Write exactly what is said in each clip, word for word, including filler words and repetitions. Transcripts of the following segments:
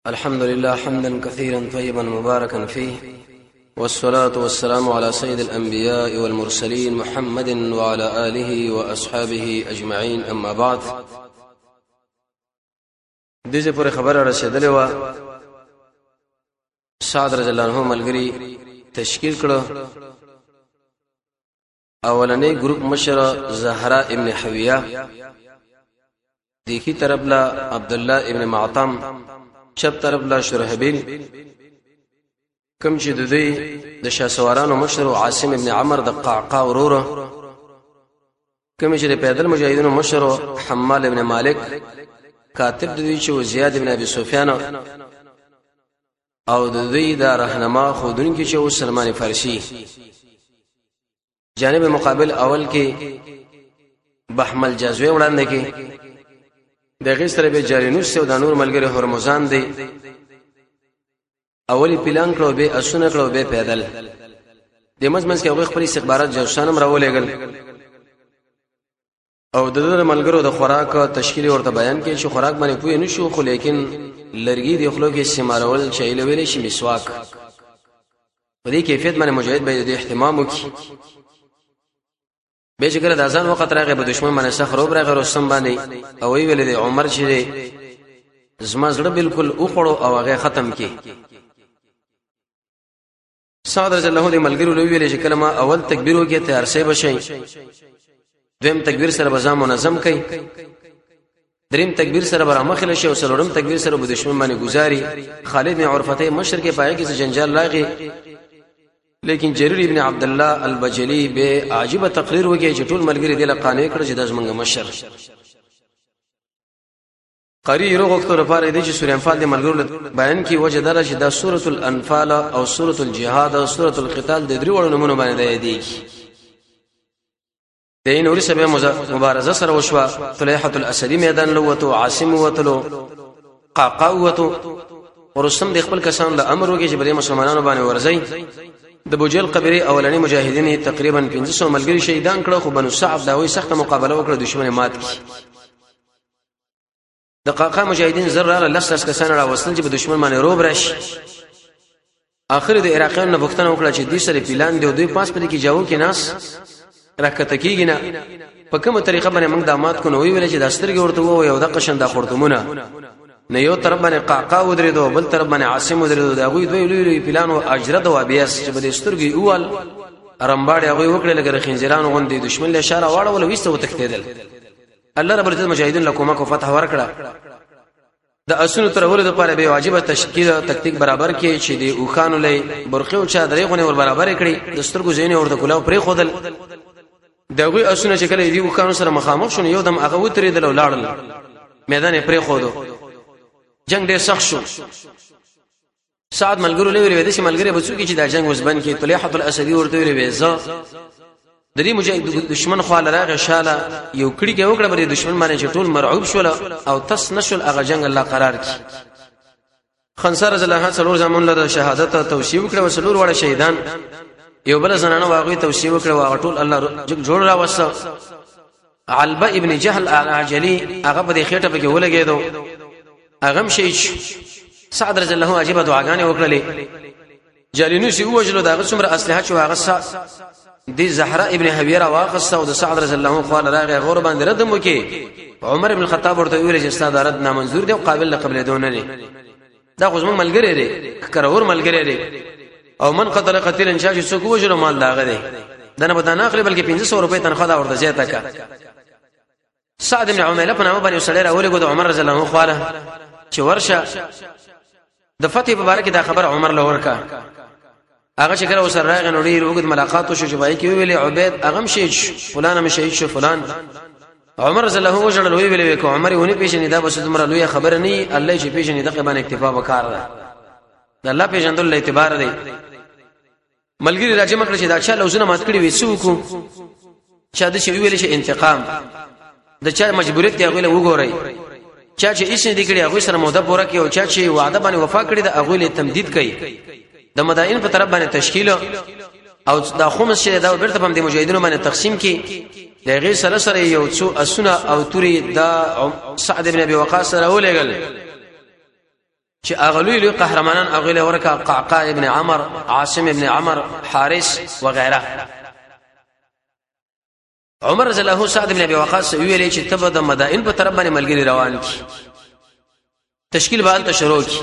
الحمد لله حمدا كثيرا طيبا مباركا فيه، والصلاة والسلام على سيد الأنبياء والمرسلين محمد وعلى آله وأصحابه أجمعين. أما بعد، دغه پر خبره رسیدلې و سعد رضی الله عنه ملګری تشکیل کړو. اولنې ګروپ مشر زهرا ابن حویه، دیخی طرف لا عبد الله ابن معطم، چپ طرف لا شرحبیل، کم چې د دې د شاسوارانو مشر عاصم ابن عمر د قعقاع وروره، کم چې د پیدل مجاهدینو مشر حمال ابن مالک، کاتب د دې چې زیاد ابن ابي سفیان، او د دې د رهنما خودونکو چې سلمان فارسی. جانب مقابل اول کې بحمل جزوی وړاندې کې دغه سره به جارینوس او د نور ملګری هرمزان دی. اولی پلان کړو به اسونه کړو به پیدل د مزمنس کې هغه خپل استخبارات جوشانم راولېګل، او د دغه ملګرو د خوراک تشکیل ورته بیان کړي چې خوراک باندې پوی نه شو، خو لیکن لرګي د خلکو کې استعمالول شایله ویلې شي مسواک. په دې کیفیت باندې مجاهد به د اهتمام وکړي. به چې کله د اذان وخت راغی به دشمن باندې سخروب راغی رستم باندې، او وی ویل د عمر چې زما زړه بالکل اوخړو او هغه ختم کی. سعد رضی الله عنه ملګرو لوی ویل چې کلمه اول تکبیر وکړي تیار سي بشي، دویم تکبیر سره بزام منظم کړي، دریم تکبیر سره برامخله شي، او څلورم تکبیر سره به دشمن باندې گزاري. خالد بن عرفته مشر کې پای کې جنجال راغی، لیکن جرير ابن عبد الله البجلی به عجيبه تقریر وکړي چې ټول ملګری د لقانې کړ چې د زمنګ مشر قری روغتو لپاره د سورې انفال د ملګرو بیان کی وجه دره چې د سوره الانفال او سوره الجهاد او سوره القتال د درې وړو نمونه باندې دی. د نور سبه مبارزه سره وشوه، طلحه الاسدی میدان لوتو، عاصم وتلو، قعقاع وتو، ورستم د خپل کسان له امر وکړي چې بل مسلمانانو باندې ورځي. د بوجل قبری اولنی مجاهدین تقریبا پنځه سوه ملګری شهیدان کړه، خو بنو صعب داوی سخت مقابله وکړه، دشمن مات کړ. د قعقاع مجاهدین زر لس کسان را وصل چې په دشمن باندې روب راشي. اخر د عراقیانو نه وختونه وکړه چې دوی سره پلان دی، دوی پاس پدې کې جاو کې ناس راکته کیږي نه، په کومه طریقه باندې موږ دامات کو نو ویل چې د استرګي ورته وو یو د قشن د خورتمونه نه، یو طرف باندې قعقاع ودرېدو، بل طرف باندې عاصم ودرېدو. دا غوي دوی لوی پلان او اجرد او ابياس چې بده سترګي اول رمباړي هغه وکړل لګره خنجرانو غوندي دشمن له اشاره واړه ول وسته وتکتیدل. الله رب العزت مجاهدین لکومه کو فتح ورکړه. د اسونو ترول د لپاره به واجب تشکیل تکتیک برابر کې چې دی او خانو لې برخه او چا درې غونې ور برابر کړي، د سترګو زینې ورته کولاو پرې خودل. دغه اسونه چې کله دی او خانو سره مخامخ شونه یو دم هغه وترېدل او لاړل، میدان پرې خودو. جنگ ډېر سخت شو. سعد ملګرو لوي ویل چې ملګری به څوک چې دا جنگ وسبن کې طلحه الاسدی ورته ویل زه د دې مجاهد دشمن خواله راغی شاله یو کړي کې وکړه، بری دشمن باندې چې ټول مرعوب شول او تس نشل هغه جنگ الله قرار کړي. خنصر رضی الله عنه څلور زمون له شهادت توصیه وکړه، وسلور وړه شهیدان، یو بل زنانه واغوي توصیه وکړه، واغ ټول الله جوړ را وسه. علبه ابن جهل العجلی هغه په دې خېټه کې ولګېدو، اغم شي. سعد رضی الله عنه عجيبه دعاګانې وکړلې. جالینوس یو وجلو دغه څومره اسلحه چې هغه د زهرا ابن حویره واخصه او د سعد رضی الله عنه خپل راغی غور باندې ردم وکي. عمر ابن الخطاب ورته ویل چې استاد رد نامنظور دی او قابل لقبل دونه دی. دا خو زمون ملګری دی، کرور ملګری دی، او من قتل قتیل ان شاء څوک وجلو مال داغه دی، دنه بدانه اخلي بلکې پنځه سوه روپۍ تنخواه دا ورته زیاته کا. سعد بن عمیله په نامه باندې سړی راولې د عمر رضی الله عنه خواله چې ورشه د فتح مبارک دا خبر عمر له ورکا. هغه چې کله وسره راغی نو ډیر وګد ملاقات وشو چې بای کې ویلې عبید اغم شهید فلان هم شهید شو فلان. عمر رضی الله عنه وجړل وی ویلې کو عمر ونی پیژنې دا بس دمر لوی خبر نه، الله چې پیژنې دغه باندې اکتفا وکړ ده، د الله پیژندل له اعتبار دی. ملګری راځي مکړه چې دا چا لوزونه مات کړی وسو کو چا د شی ویلې چې انتقام د چا مجبوریت کې هغه له وګورئ، چا چې هیڅ نه دی کړی هغه سره موده پوره کړي، او چا چې وعده باندې وفا کړی دا هغه له تمدید کوي. د مدائن په طرف باندې تشکیل او دا خمس شه دا بیرته په دې مجاهدینو باندې تقسیم کی. دغه سره سره یو څو اسونه او توري دا سعد ابن ابي وقاص سره ولېګل چې اغلوی له قهرمانان اغله ورکا قعقاع ابن عمر عاصم ابن عمر حارث وغيره عمر رضی الله سعد ابن ابي وقاص ویلې چې تبه د مدائن په طرف باندې ملګری روان کی تشکیل باندې شروع کی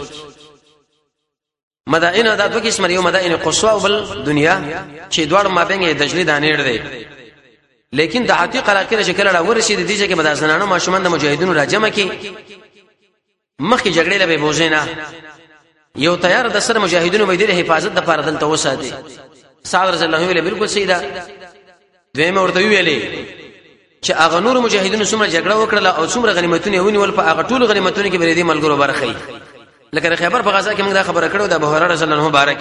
مدائن د دوه قسم یو مدائن قصوا او بل دنیا چې دوړ مابینګ دجلی دانیر دی لیکن د حقیقت علاقه شکل را ورسید دي چې مدازنانه ماشومان د مجاهدینو را جمع کی مخکې جګړې له به بوزینا یو تیار د سر مجاهدینو مې د حفاظت د پاره دلته وساتي سعد رضی الله عنه بالکل سیدا دویمه ورته ویلې چې اغه نور مجاهدینو څومره جګړه وکړه او څومره غنیمتونه ونیول په اغه ټول غنیمتونه کې بریدي ملګرو برخې لکه خیبر په غزا کې موږ دا خبره کړو د ابو هريره رضی الله عنه مبارک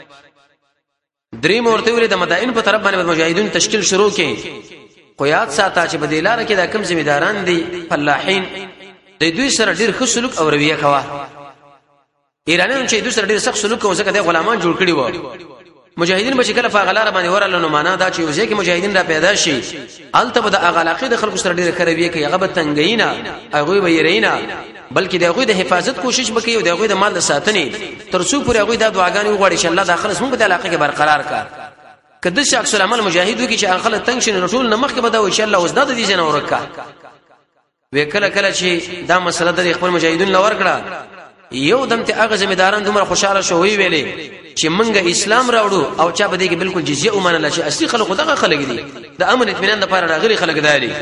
دریم ورته ویلې د مدائن په طرف باندې مجاهدین تشکیل شروع کړي قیاد ساته چې بدیلاره کې د کم ذمہداران دي فلاحین د دوی سره ډیر ښه سلوک او رویه کوا ایرانیان چې دوی سره ډیر سخت سلوک او څنګه د غلامان جوړ کړي وو مجاهدین به شکل فغلار باندې ورل نو معنا دا چې وځي کې مجاهدین را پیدا شي الته به د اغلاقې د خلکو سره ډیر خرویه کوي هغه به تنګینا هغه به یرینا بلکې د هغه د حفاظت کوشش وکړي او د هغه د مال د ساتنې ترڅو پر هغه د دعاګانې وغوړي چې الله داخله سمون په علاقه کې برقرار کړي کله چې اکثر عمل مجاهد وکړي چې هغه تنګ شي ټول نمخ کې به دا ان شاء الله وزداد دي جن اورکا وکړه کله چې دا مسله د خپل مجاهدین لور کړه یو دم ته هغه ځمېداران دومره خوشاله شو وی ویلې چې منګه اسلام راوړو او چا به دې کې بالکل جزيه ومنله چې اصلي خلکو دغه خلک دي د امن اطمینان لپاره راغلي خلک دي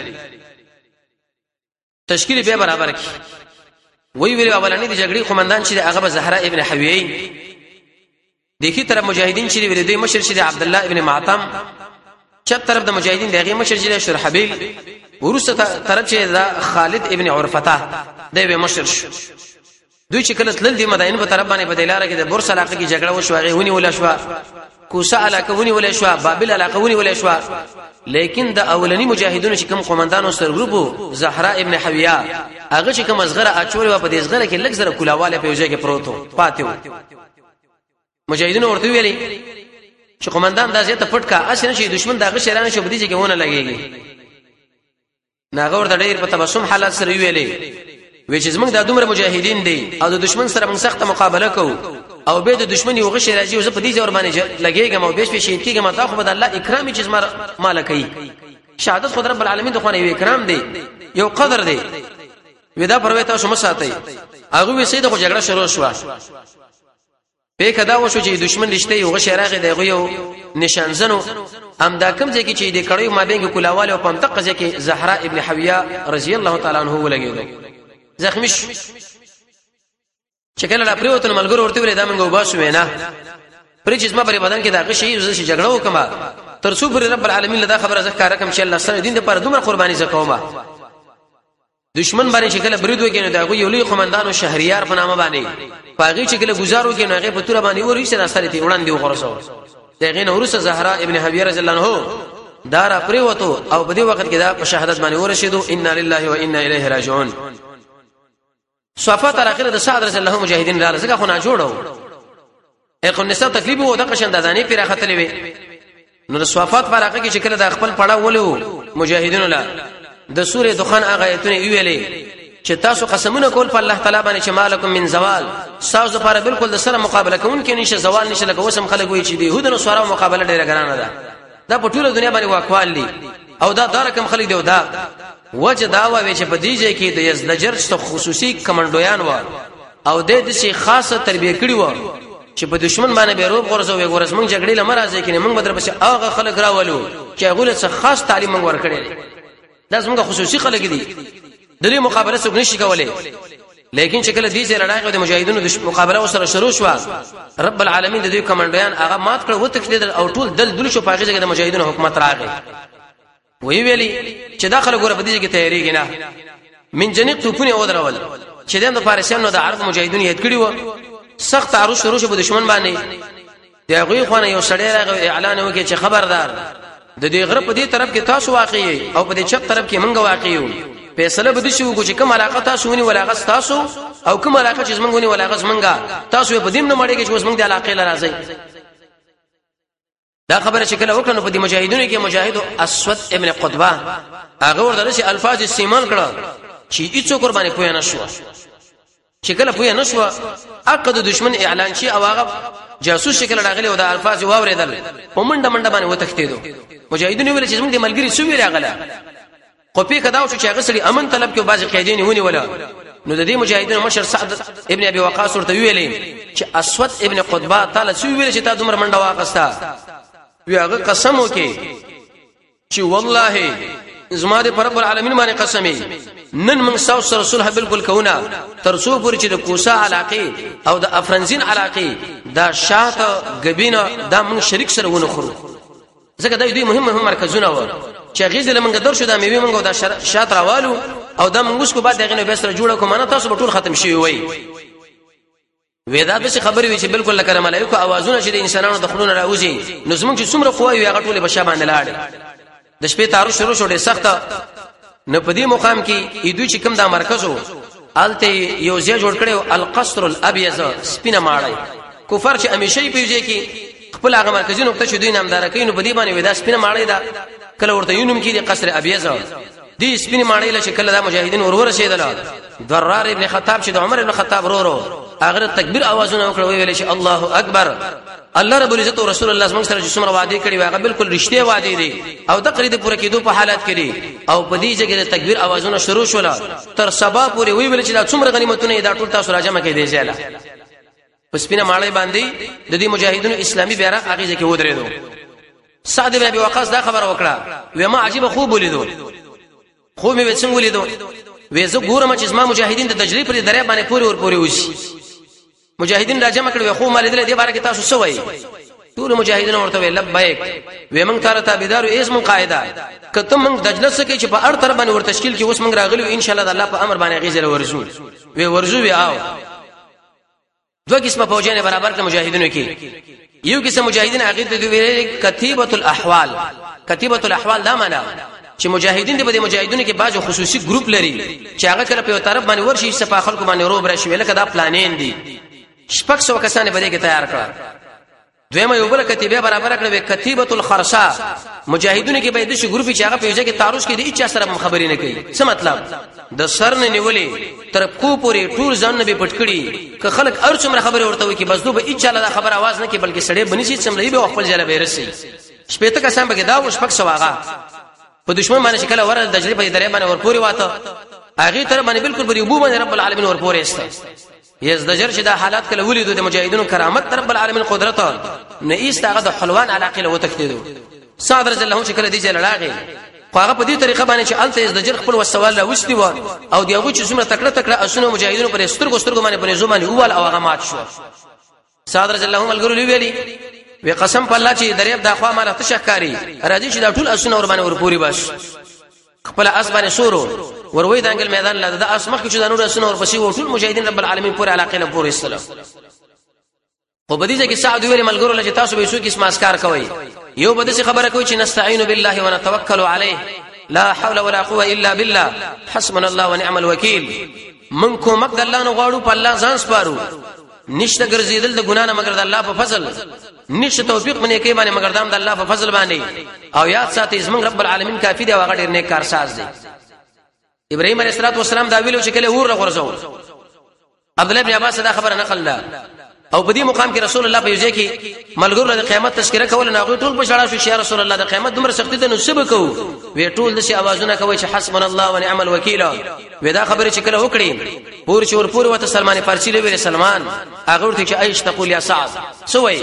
تشکیل به برابر کی وی ویلې اولنې د جګړې قومندان چې هغه زهرا ابن حویی دغه طرف مجاهدین چې ویلې دوی مشر چې عبد الله ابن معتم چپ طرف د مجاهدین دغه مشر چې شرحبیل ورسته طرف چې دا خالد ابن عرفته دی به مشر شو دوی چې کله تل دي مدائن په طرف باندې بدلاره کې د بورس علاقه کې جګړه وشو هغه ونی ولا شو کوسه علاقه ونی ولا شو بابل علاقه ونی ولا شو لیکن د اولنی مجاهدونو چې کوم قومندانو سره ګروپ زهرا ابن حویه هغه چې کوم ازغره اچول و په دې ازغره کې لږ زره کولاواله په یوځای کې پروتو پاتیو مجاهدونو ورته ویلي چې قومندان دا زیاته پټ کا اسنه چې دشمن دغه شرانه شو بدی چې ونه لګيږي ناغور د ډیر په تبسم حالت سره ویلي وې چې زمونږ د دومره مجاهدین دي او د دشمن سره موږ سخت مقابله کوو او به د دشمن یو غشي راځي او زه په دې ځور باندې لګېږم او بهش په شهید کېږم تا خو به الله اکرامي چې زما مال کوي شهادت خدای رب العالمین د خو نه یو اکرام دی یو قدر دی ودا پروي تاسو مساتئ هغه وې سید خو جګړه شروع شو په کدا وشو چې دشمن رښتې یو غشي راغی دغه یو نشانزنو ام دا کوم ځای کې چې د کړیو مابینګ کولاواله او پمتق ځای کې زهرا ابن حویه رضی الله تعالی عنها ولګېدو زخمی شو چې کله لا پریوتن ملګرو ورته ویل دا موږ وباسو وینا پرې چې ما پر بدن کې دا غشي زې جګړه وکما ترڅو پر رب العالمین لدا خبره زکه رقم چې الله سره دین لپاره دومره قرباني زکوما دشمن باندې چې کله برید وکینو دا یو لوی قومندانو شهریار په نامه باندې پاغي چې کله گزارو کې هغه په تور باندې ورې سره سره تی وړاندې وغورځو دغه نو ورسره زهرا ابن حویه رضی الله عنه دار پریوتو او په دې وخت کې دا په شهادت باندې ورشیدو ان لله و انا الیه راجعون صفات اخر د سعد رضی الله مجاهدین را لزګه خو نه جوړو اخو نساء تکلیف وو د قشن دزانی پیره خطلې وي نو د صفات فرقه کې شکل د خپل پړه ولو مجاهدین لا د سوره دخان هغه ایتونه ویلې چې تاسو قسمونه کول په الله تعالی باندې چې مالکم من زوال تاسو لپاره بالکل د سره مقابله کوون کې نشه زوال نشه لکه وسم خلک وي چې د يهودو سره مقابله ډیره ګرانه ده دا په ټوله دنیا باندې واکوال دي او دا دارکم خلک دی او دا وجه داوا وی چې په دې ځای کې د یزدجر څخه خصوصي کمانډویان و او د دې شي خاصه تربیه کړی و چې په دشمن باندې به روب غرزو وي غرز مونږ جګړې لمرازه کې مونږ بدر بشه هغه خلک راولو چې هغه له خاص تعلیم مونږ ورکړي دا زموږ خصوصي خلک دي د دې مقابله څوک نشي کولای لیکن چې کله دې ځای لړای د مجاهدینو د مقابله سره شروع شو رب العالمین د دې کمانډویان هغه مات کړ و تکلیدل او ټول دل دل شو پاغه ځای د مجاهدینو حکومت راغی وی ویلی چې داخله ګوره په دې کې تیاریږي نه من جنق توپونه و درول چې د فارسیانو د عرب مجاهدین یې کړی و سخت عروض شروع شو په دشمن باندې دی غوی خو نه یو سړی راغی اعلان وکړي چې خبردار د دې غره په دې طرف کې تاسو واقعي او په دې چپ طرف کې موږ واقعي فیصله به دي شو چې کوم علاقه تاسو ونی ولا غس تاسو او کوم علاقه چې موږ ونی ولا غس موږ تاسو په دې نه مړېږي چې موږ د علاقې لرازي دا خبره چې کله وکړو په دې مجاهدونو کې مجاهد اسود ابن قطبه هغه ورته الفاظ استعمال کړه چې هیڅ قرباني پوی نه شو چې کله پوهه نشو عقد دشمن اعلان شي او هغه جاسوس شکل راغلی او د الفاظ واوریدل په منډه منډه باندې وتښتیدو مجاهدین ویل چې موږ د ملګری سوي راغله خو په کدا او چې هغه سړي امن طلب کې بعض قیدین ونی ولا نو د دې مجاهدینو مشر سعد ابن ابي وقاص ورته ویلې چې اسود ابن قطبه تعالی سوي ویل چې تا دومره منډه واقستا وی هغه قسم وکي چې والله زما د رب العالمین باندې قسمي نن من ساوس رسول بالکل کونه ترسو پوری چې د کوسا علاقه او د افرنزین علاقه دا شاته غبینه دا من شریک سره ونه خورو ځکه دا دوی مهم مهم مرکزونه و چې غیزه لمنګ در شو دا میوي منګو دا شاته راوالو او دا موږ کو بعد دغه نو بسره جوړه کوم نه تاسو به ټول ختم شي وي وېدا د څه خبرې وي چې بالکل لکه ملائکه اوازونه چې د انسانانو دخلونه راوځي نو زموږ چې څومره قوي هغه ټول به شابه نه لاړ د شپې تارو شروع شو ډېر سخت نه په دې مقام کې ایدو چې کوم دا مرکزو الته یو ځای جوړ کړو القصر الابيض سپینه ماړی کفر چې همیشه پیږي کې خپل هغه مرکزي نقطه چې دوی نامدار کین په دې باندې ودا سپینه ماړی دا کله ورته یونم کې د قصر ابيض دې سپینه ماړی له شکل دا مجاهدین ور ورسېدل ضرار ابن خطاب چې د عمر ابن خطاب ورورو هغه تکبیر اوازونه وکړو ویل چې الله اکبر الله رب العزت او رسول الله صلی الله علیه وسلم څومره وعده کړی هغه بالکل رښتیا وعده دي او تقرید پوره کېدو په حالت کې او په دې ځای کې د تکبیر اوازونه شروع شول تر سبا پورې وی ویل چې دا څومره غنیمتونه دا ټول تاسو راجمه کې دی ځاله پس پینه ماړی باندې د دې مجاهدینو اسلامي بیرغ هغه ځکه ودرېدو سعد بن ابي وقاص دا خبر وکړه و ما عجيبه خوب ولیدو خو مې وڅنګ ولیدو وې زه ګورم چې ما مجاهدین د تجربه پر دریا باندې پوری ور پوری وشي مجاهدین راجمه کړو خو مال دې بار کې تاسو سوي ټول مجاهدین ورته وی لبیک و من کار تابعدار اسم قاعده کته من دجلس کې چې په اړ تر باندې ور تشکیل کې اوس من راغلو ان شاء الله د الله په امر باندې غیزل ورزو وی ورزو وی آو دوه قسمه فوجین برابر ک مجاهدینو کې یو قسم مجاهدین عقیده دی ویل کتیبه الاحوال کتیبه الاحوال دا معنا چې مجاهدین د بده مجاهدینو کې باج خصوصي ګروپ لري چې هغه کله په طرف باندې ورشي صفه خلکو باندې روب راشي لکه دا پلانین دي شپږ سو کسانه بده کې تیار کړ دویمه یو بل کتیبه برابر کړو کتیبه الخرساء مجاهدینو کې به د شي ګروپ چې هغه په ځای کې تعرض کې دي چې سره خبرې نه کوي څه مطلب د سر نه نیولې تر کو پورې ټول ځان نه به پټکړي که خلک ار څومره خبره ورته وي کې بس دوی به اچاله دا خبر आवाज نه کې بلکې سړې بني شي څملې به خپل ځای به رسي شپې ته کسان به دا وش پک سواغه په دشمن باندې شکل ور د تجربه په درې باندې ور پوری واته هغه تر باندې بالکل بری ابو باندې رب العالمین ور پوری است یزدجر چې دا حالات کله ولیدو د مجاهدینو کرامت رب العالمین قدرت نه ایست هغه د حلوان علاقه له وتکتیدو صادر رضی الله شکل دی جلاغه خو هغه په دې طریقه باندې چې الته یزدجر خپل وسوال لا وشتي و او دیغه چې څومره تکړه تکړه اسونه مجاهدینو پر سترګو سترګو باندې په زمانه اول او هغه مات شو صادر رضی الله ملګرو ویلي وی قسم په الله چې دریاب د اخوا مال تشکاری راځي چې دا ټول اسونه ور باندې ور پوری بس خپل اس باندې سورو وروي د انګل میدان لا د اس مخ چې د نور اسونه ور پسې و ټول مجاهدین رب العالمین پورې علاقه له پورې السلام خو بدیجه کې سعد ویل ملګرو لچې تاسو به سو کې اسما اسکار کوي یو بده څه خبره کوي چې نستعين بالله ونتوکل عليه لا حول ولا قوه الا بالله حسبنا الله ونعم الوکیل منکم مقد الله نو غواړو په الله ځان سپارو نشته ګرځیدل د ګنا نه مگر د الله په فضل نشته توفیق منې کې باندې مگر د الله په فضل باندې او یاد ساتي زمون رب العالمین کافی دی او غډیر نیک کارساز دی ابراهيم عليه السلام دا ویلو چې کله ور غورځو عبد الله بن عباس دا خبره نقل ده او په دې مقام کې رسول الله په یوځای کې ملګرو د قیامت تذکرہ کول نه غوي ټول په شړا شو رسول الله د قیامت دومره سختی ده نو سبق کو وی ټول د شي اوازونه کوي چې حسبنا الله ونعم الوکیل ودا خبره چې کله وکړي پور چې ور پور وته سلمان فارسی له ویل سلمان هغه ورته چې ايش تقول یا سعد سوې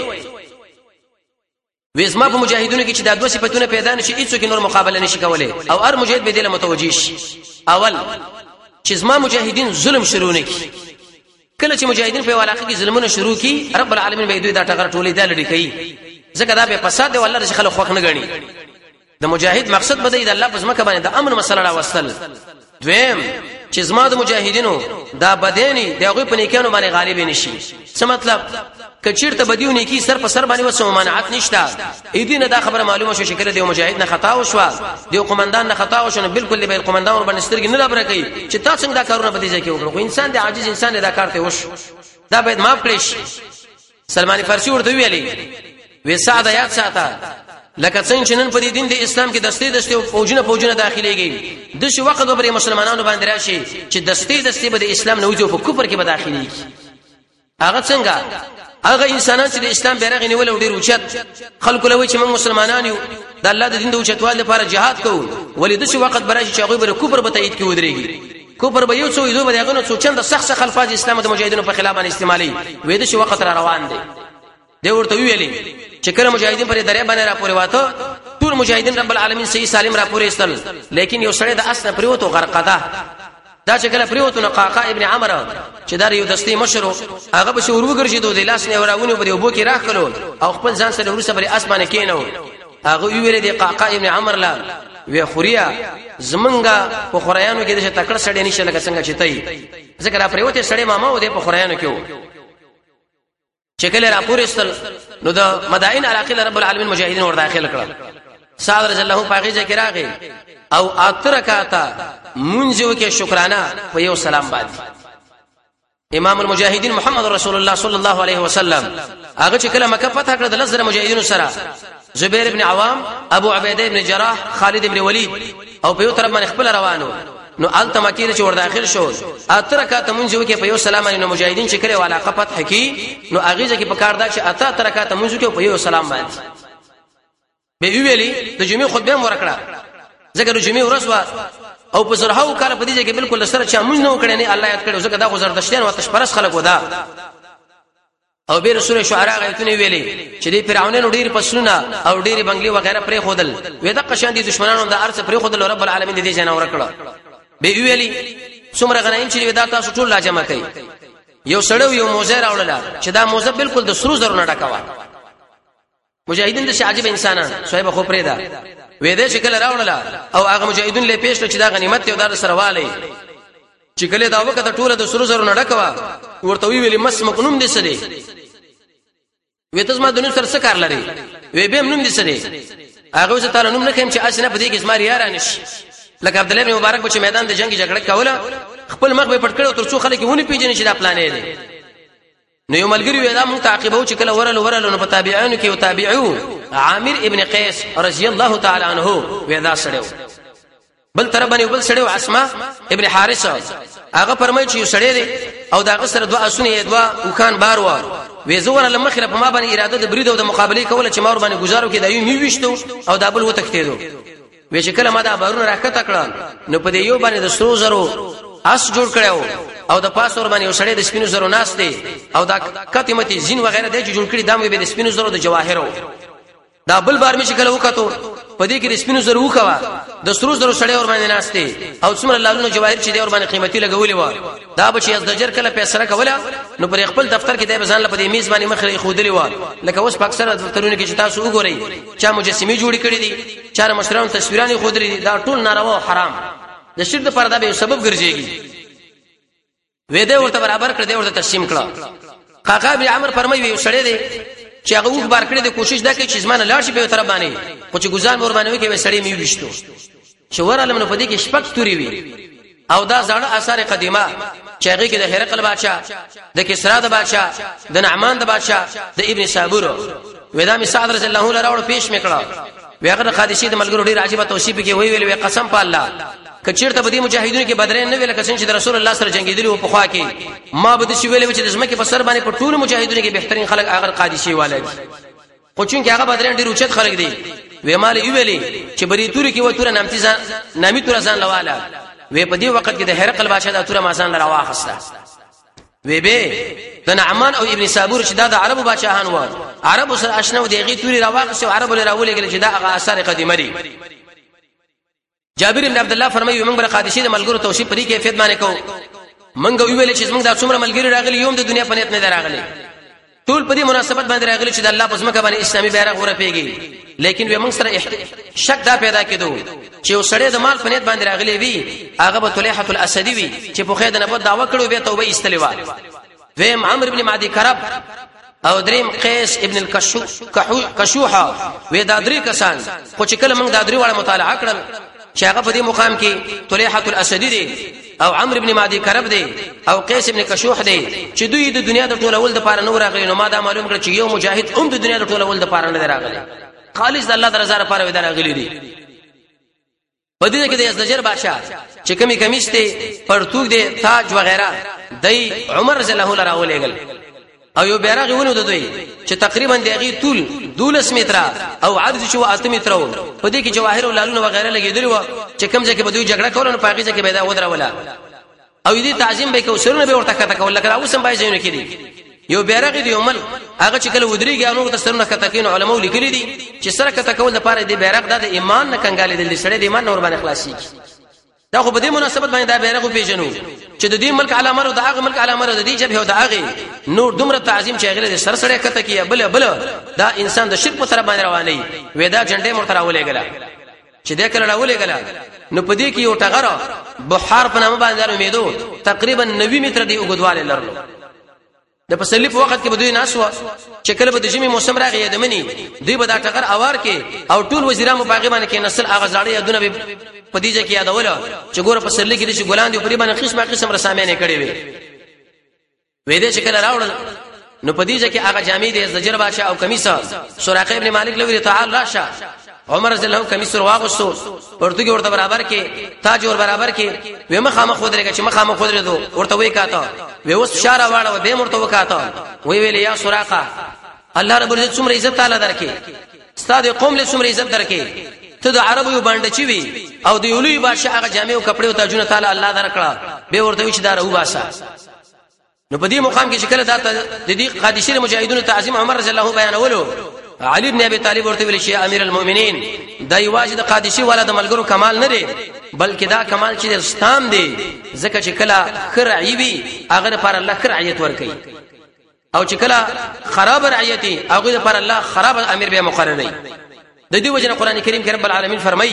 وېزما په مجاهدونو کې چې د دوه صفاتونه پیدا نشي هیڅوک نور مقابله نشي کولای او هر مجاهد به دله متوجي شي اول چې زما مجاهدین ظلم شروع نه کی کله چې مجاهدین په علاقه کې ظلمونه شروع کی رب العالمین به دوی دا ټغر ټولې د لړې کوي ځکه دا به فساد دی والله خلک خوښ نه غني د مجاهد مقصد بده د الله په ځمکه باندې د امن مسله راوستل دویم چې زما د مجاهدینو دا بدینی دغه په نیکانو باندې غالب نشي څه مطلب کچیرته بدیونه کی سر په سر باندې وسو مانعت نشته اېدینه دا خبره معلومه شو شکل دی مجاهد نه خطا وشو دی قومندان نه خطا وشو بالکل به قومندان باندې سترګې نه لبره کوي چې تاسو څنګه دا کارونه بدی ځکه وکړو انسان دی عاجز انسان دی دا کار ته وش دا باید معاف کړئ سلمان فارسی ورته ویلي وې ساده یاد ساته لکه څنګه چې نن په دې دین د اسلام کې دستې دستې او فوجونه فوجونه داخليږي د شي وخت وبري مسلمانانو باندې راشي چې دستې دستې به د اسلام نه وځي او په کفر کې به داخليږي هغه څنګه هغه انسانان چې د اسلام بیرغ نیول او ډیر اوچت خلکو لوي چې موږ مسلمانان یو د الله د دین د اوچتوالي لپاره جهاد کوو ولې د شي وخت براشي چې هغه به کفر به تایید کې ودرېږي کفر به یو څو یو به دغه نو څو چند سخت سخت الفاظ اسلام د مجاهدینو په خلاف باندې استعمالي وې د شي وخت را روان دي دی ورته ویلي چې کله مجاهدین پر درې باندې را پورې واته ټول مجاهدین رب العالمین صحیح سالم را پورې استل لیکن یو سړی د اسنه پریوتو غرقده دا چې کله پریوتو نو قاقا ابن عمرو چې دا یو دستي مشرو هغه به شور وګرځي دوی لاس نه وراونه په یو بوکي راخلو او خپل ځان سره ورسره پر اسمانه کینو هغه ویل دی قاقا ابن عمرو لا وی خوریا زمنګا په خورایانو کې د تکړه سړی نشه لکه څنګه چتای ځکه را پریوته سړی ماما و دی په خورایانو کې چې کله را پورې استل نو د مدائن علاقه رب العالمین مجاهدین ور داخل کړل صادر رضی الله پاغي ذکر راغی او اترکاتا منځو کې شکرانه په یو سلام باندې امام المجاهدین محمد رسول الله صلی الله علیه وسلم هغه چې کله مکه فتح کړ د لزر مجاهدینو سره زبیر ابن عوام ابو عبیده ابن جراح خالد ابن ولید او په یو طرف باندې خپل روانو نو الته مکه چې ور داخل شو اترکات منځو کې په یو سلام باندې مجاهدین چې کړي والا فتح کی نو اغه کې په کار دا چې اته ترکات منځو کې په یو سلام باندې به ویلي د جمعې خطبه مو ورکړه ځکه د جمعې ورځ وا او په زرهاو کال په دې کې بالکل سره چا مونږ نه وکړي نه الله یاد کړو ځکه دا غو زردشتین او تشپرس خلک ودا او به رسول شعراء غیتونه ویلي چې دی فرعونانو ډیر پسونه او ډیر بنگلي وغیرہ پرې خودل وې د قشان دي دشمنانو د ارث پرې خودل رب العالمین دې جنا ورکړه به ویلي څومره غنایم چې ودا تاسو ټول لا جمع کړئ یو سړیو یو موزه راوړل چې دا موزه بالکل د سرو زرو نه ډکوا مجاهدین د عجیب انسانان صاحب خو پرې دا وې دې شکل راوړل او هغه مجاهدین له پیښ چې دا غنیمت یو دار سره والی چې کله دا وخت ټوله د سرو زرو نه ډکوا ورته ویلي مس مقنوم دي سړي وې تاسو ما دنه سره څه کار لري وې به نوم دي سړي هغه څه تعالی نوم نه کوم چې اسنه په دې کې زماري یار نشي لکه عبد الله بن مبارک په میدان د جنگ جګړه کوله خپل مخ به پټ کړو تر څو خلک ونه پیژني چې دا پلان دی نو یو ملګری وې دا مونږ تعقیبو چې کله ورل ورل نو په تابعانو کې او تابعو عامر ابن قیس رضی الله تعالی عنه وې دا سړیو بل تر باندې بل سړیو اسماء ابن حارثه هغه فرمایي چې یو سړی دی او دا غسر دعا اسونه دعا وکان بار و وې زور لمخره په ما باندې اراده د برید او د مقابله کوله چې مور باندې گزارو کې دایو میوښتو او دا بل و تکتیدو وې چې کله ما دا بارونه راکته کړل نو په دې یو باندې د سرو زرو اس جوړ کړو او د پاسور باندې وسړې د سپینو زرو ناس دي او دا کتیمتي زین وغیرہ د جوړ کړي دامه به د سپینو زرو د جواهرو دا بل بار می شکل وکړو په دې کې د سپینو زرو وکوا د سرو زرو سړې ور باندې ناس دي او څومره لالونو جواهر چې د ور باندې قیمتي لګولې و دا به چې از دجر کله پیسې کوله نو پر خپل دفتر کې د بزان لپاره د میز باندې مخې خودلې و لکه اوس پاکستان دفترونه کې چې تاسو وګورئ چا مجسمه جوړې کړې دي چا مشرانو تصویرونه خودلې دي دا ټول ناروا او حرام د شرک د پردا به سبب ګرځيږي وې دې ورته برابر کړ دې ورته تقسیم کړه قاقا ابن عمرو فرمایي یو سړی دی چې هغه وګ بار کړی د کوشش دا کوي چې زمانه لاړ شي په طرف باندې خو چې ګزان ور باندې کې سړی می وشتو چې ورالم نو پدې کې شپک توري وي او دا ځاړه آثار قدیمه چې هغه کې د هرقل بادشاہ د کسرا د بادشاہ د نعمان د بادشاہ د ابن صابر ودا می صادر رضی الله عنه راوړ پیش میکړه ویغه قادشي د ملګرو ډیر عجیب توصیف کې وی ویل قسم په الله کچیرته بدی مجاهدینو کې بدرین نه ویل کسان چې رسول الله سره جنگیدلی او په خوا کې ما بده شی ویل چې د زمکه په سر باندې په ټول مجاهدینو کې بهترین خلک هغه قادشي والي خو چون کې هغه بدرین ډیر اوچت خلک دي وې مال ویلي چې بری توري کې و تور نامتي ځان نامي تور ځان لواله وې په دې وخت کې د هرقل بادشاہ د تور مازان راواخسته وې به د نعمان او ابن صابر چې دا د عربو بادشاہان و عربو سره آشنا و دیغي توري راواخسته عربو لراولې چې دا هغه آثار قدیمه دي جابر بن عبد الله فرمایي موږ بر قادشي د ملګرو توصیف پرې کیفیت باندې کو موږ ویل چې موږ د څومره ملګری راغلي یوم د دنیا په نیت نه راغلي ټول په دې مناسبت باندې راغلي چې د الله په ځمکه باندې اسلامي بیرغ ورپېږي لیکن موږ سره شک دا پیدا کېدو چې وسړې د مال په نیت باندې راغلي وي هغه به طلحه الاسدی وي چې په خیر د نبوت دعوه کړو به توبه استلوا ویم عمرو ابن معدی کرب او دریم قیس ابن الکشوحه و دا درې کسان خو چې کله موږ دا درې واړه مطالعه کړل چې هغه په دې مقام کې طلحه الاسدی دی او عمرو ابن معدی کرب دی او قیس ابن کشوح دی چې دوی د دنیا د ټولول د پاره نور راغلي نو ما دا معلوم کړ چې یو مجاهد هم د دنیا د ټولول د پاره نه راغلي خالص د الله درزه لپاره ودان غلي دي په دې کې د یزدجر بادشاہ چې کمی کمیشته پرتوګ دي تاج وغیرہ دای عمر رضی الله عنه راولېګل او یو بیرغ ونه د دوی چې تقریبا دغه طول دولس متره او عرض شو اته متره په دې کې جواهر او لالونه وغیرہ لګیدل و چې کوم ځکه به دوی جګړه کول نو پاګه ځکه به دا ودروله او دې تعظیم به کو سرونه به ورته کته کول لکه اوس هم بای ځینو کې دي یو بیرغ دی عمل هغه چې کله ودرېږي انو د سرونه کته کین علماء لیکلي دي چې سره کته کول لپاره دې بیرغ د ایمان نه کنګالې دي سړی د ایمان نور باندې خلاصي دا خو په دې مناسبت باندې دا بیرغ پیژنو چې د دې ملک علامه او د هغه ملک علامه د دې جبهه او د هغه نور دومره تعظیم چې هغه سر سره کته کیه بل بل دا انسان د شرک په طرف باندې رواني ودا جنډې مرتره ولېګلا چې دې کله راولېګلا نو په دې کې یو ټغره بحار په نامه باندې امیدو تقریبا نوي متره دی وګدواله لرلو د پسلی په وخت کې به دوی ناسو چې کله به د جمی موسم راغی د منی دوی به دا ټغر اوار کې او ټول وزیرانو په هغه باندې کې نسل هغه زړې یادونه به پدیجه کې یادول چې ګوره پسلی کې د ګلان دی په باندې قسمه قسم رسامینه کړي وي وې دې چې کله راوړل نو پدیجه کې هغه جامې د زجر بادشاہ او کمیسه سراقه ابن مالک لوی تعال راشه عمر رضی الله عنه کمیس ورواغستو ورته ورته برابر کې تاج ور برابر کې و مخامه خودريګه چې مخامه خودري دو ورته وې کاته و اوس اشاره واړه به مرته وکاته وی ویل یا سراقه الله رب عزت څومره عزت تعالی درکې استاد قوم له څومره عزت درکې ته د عربو یو باندې چی وی او د یولوی بادشاہ هغه جامې او کپڑے او تاجونه تعالی الله درکړه به ورته وی چې دا رو باسا نو په دې مقام کې چې کله د دې قادشي مجاهدونو تعظیم عمر رضی الله عنه بیانولو علي ابن ابي طالب ورته ویل شي امیر المؤمنین دا یواجد قادشي والا د ملګرو کمال نه دی بلکې دا کمال چې رستام دی ځکه چې کله خرعي وي هغه پر الله خرعیت ور کوي او چې کله خراب رعیتي هغه پر الله خراب امیر به مقرري د دې وجنه قران کریم کې رب العالمین فرمایي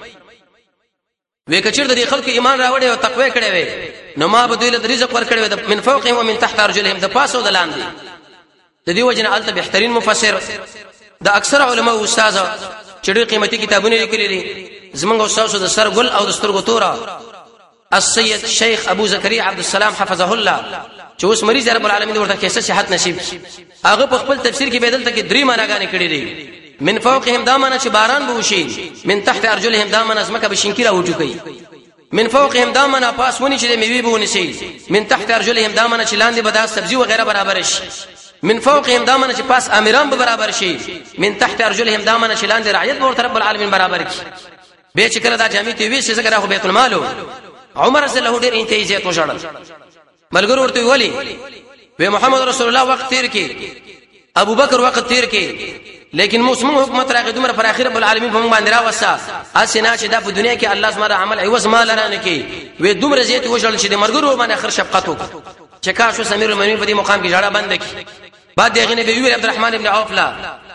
وکچر د خلکو ایمان راوړي او تقوی کړي وي نو ما به دوی له رزق ور کړي وي من فوقهم ومن تحت ارجلهم د پاسو د لاندې د دې وجنه الته بهترین مفسر د اکثر علما او استاد چې ډېر قیمتي کتابونه لیکلي دي زمونږ استاد د سر ګل او د سترګو تورا السيد شیخ ابو زکریا عبد السلام حفظه الله چې اوس مریض رب العالمین ورته کیسه صحت نصیب هغه په خپل تفسیر کې بدل ته کې درې معناګانې کړې دي من فوقهم دامن چې باران به وشي من تحت ارجلهم دامن ازمکه بشینکیرا وجو کوي من فوقهم دامن پاسونی چې میوي به ونسي من تحت ارجلهم دامن چې لاندې بدا سبزي وغيرها برابر شي من فوقهم دامن چې پاس امیران به برابر شي من تحت ارجلهم دامن چې لاندې رعیت به رب العالمین برابر کی به چې کله دا جامع تی وی چې څنګه راغو بیت المال عمر رضی الله عنه ډیر انتهاجت وشړل ملګرو ورته ویلي و محمد رسول الله وخت تیر کې ابو بکر وخت تیر کې لیکن موسم حکومت راغی دمر پر اخر رب العالمین په موږ باندې راوسا اسنه چې دا په دنیا کې الله سبحانه عمل عوض مال رانه کې و دومره زیات وشړل چې د مرګرو باندې اخر شفقت وک چې کا شو سمیر المؤمنین په دې مقام کې جړه بند کی بعد دغه نبی ویل عبدالرحمن ابن عوف لا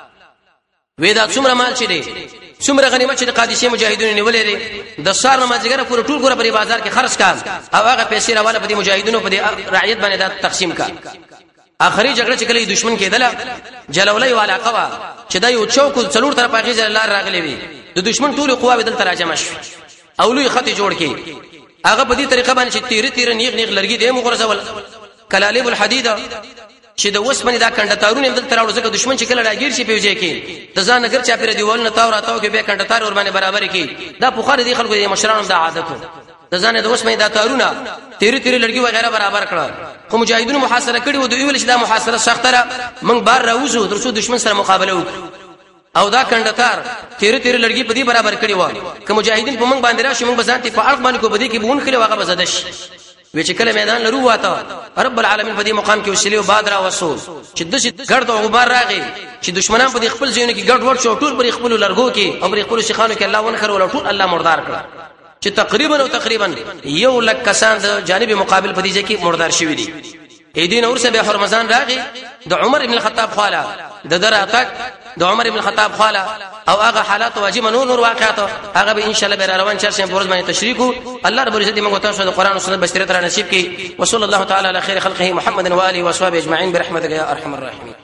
ودا څومره مال چي دي څومره غنیمت چې قادسیه مجاهدونو نیولې دي د سار نمازګره پور ټول ګره په بازار کې خرج کړ او هغه پیسې راواله په دې مجاهدونو په دې رعیت باندې دا تقسیم کړ اخري جګړه چې کله دشمن کېدله جلولای والا قوا چې دا یو چوک څلور طرف هغه ځل لار راغلي وي د دشمن ټول قوا بدل تراجم شو او لوی خط جوړ کړي هغه په دې طریقه باندې چې تیر تیر نیغ نیغ لرګي دې مغرزول کلالب الحديد چې د وسمنه دا کنډتارونه بدل تراوړو ځکه دشمن چې کله راګیر شي پیوځي کې د ځان نګر چا پیر دیوال نه تاو راتاو کې به کنډتار ور باندې برابر کې دا بخاری دي خلکو دي مشرانو دا عادت د ځان د وسمنه دا تارونه تیر تیر لړګي وغیرہ برابر کړه خو مجاهدونو محاصره کړي و دوی ویل چې دا محاصره سخته را موږ بار راوځو درسو دشمن سره مقابله وکړو او دا کنډتار تیر تیر لړګي په دې برابر کړي و که مجاهدین په موږ باندې راشي موږ بزانتي په اړه باندې کو بدی کې بون کړي واغه بزدش وی چې کله میدان لرو واته رب العالمین په دې مقام کې وسیله او بادر او وسو چې د ګرد او غبار راغی چې دشمنان په خپل ځینو کې ګډ ور شو ټول پر خپل لرګو کې او پر خپل شيخانو کې الله ونخر ولا ټول الله مردار کړ چې تقریبا او تقریبا یو لک کسان د جانب مقابل په دې کې مردار شوی دي اې دین اور سه به رمضان راغی د عمر ابن الخطاب خاله د دراتک د عمر ابن الخطاب خاله او هغه حالات واجب نور نور واقعات هغه به ان شاء الله به روان چرشم پروز باندې تشریح الله رب العزت موږ تاسو د قران او سنت بشریت را نصیب کړي وصلی الله تعالی علی خیر خلقه محمد و اله و اصحابہ اجمعین برحمتک یا ارحم الراحمین